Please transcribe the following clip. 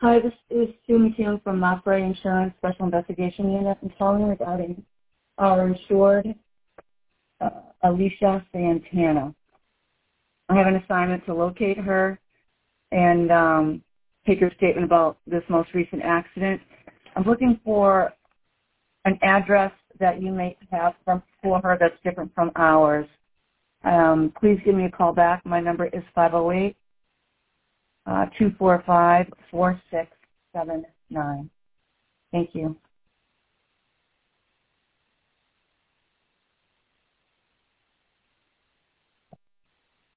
Hi, this is Sue McKeon from Mopray Insurance Special Investigation Unit. I'm calling regarding our insured, Alicia Santana. I have an assignment to locate her and take her statement about this most recent accident. I'm looking for an address that you may have for her that's different from ours. Please give me a call back. My number is 508-245-4679. Thank you.